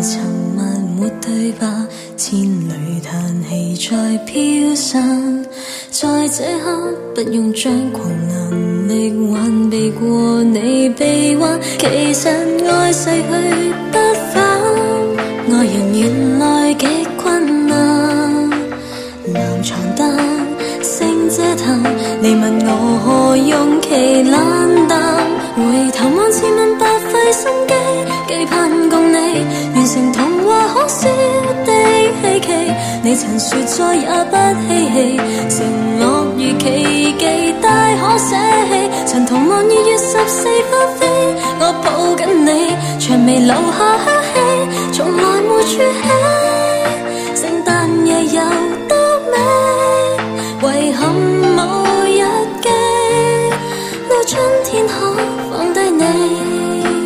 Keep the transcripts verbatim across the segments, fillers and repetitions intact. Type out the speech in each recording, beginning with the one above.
沉默沒對白，千里嘆氣在飄散。在這刻不用張狂能力還避過你臂彎，其實愛逝去不返，愛人原來極困難。藍床單星遮嘆，你問我何用其冷淡，回頭望似問白費心機，期盼共你完成童話可笑的希冀，你曾說再也不嬉戲，承諾如奇蹟大可捨棄，曾同望二月十四花飛，我抱緊你長眉留下香氣，從來沒儲起，聖誕夜有多美，遺憾冇日記，到春天可放低你。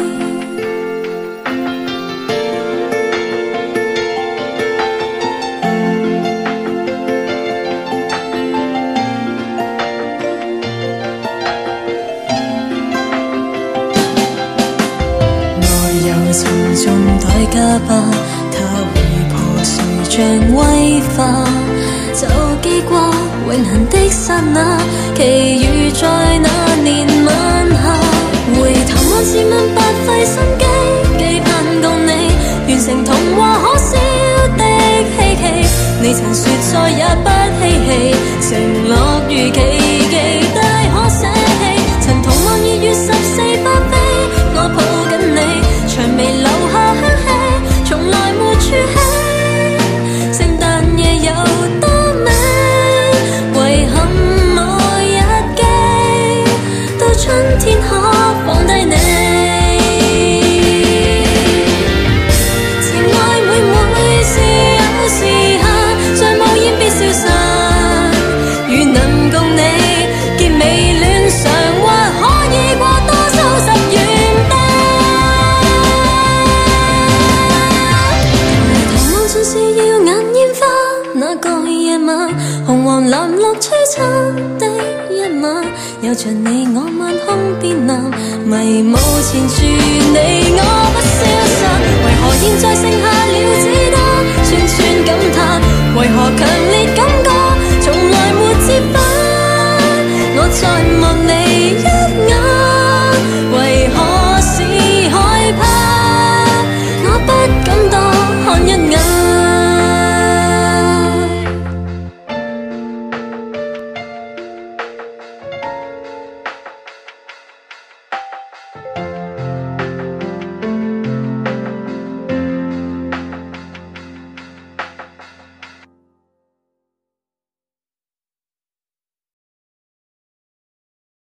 沉重代價吧，它會破碎像威化，就記掛永恆的剎那，其餘在那年晚夏。回頭望似問白費心機，期盼共你完成童話可笑的希冀，你曾說再也不嬉戲，承諾如奇蹟大可捨棄，曾同望二月十四花飛，我抱緊你長眉留下香氣，從來沒儲起，聖誕夜有多美，遺憾冇日記，到春天可放低你。情愛每每是有時限，像冒煙必消散，如能共你結尾戀上，或可以過多數十元旦。是耀眼煙花，那個夜晚，紅黃藍綠璀璨的一晚，有着你我晚空變藍，迷霧纏住你我不消散。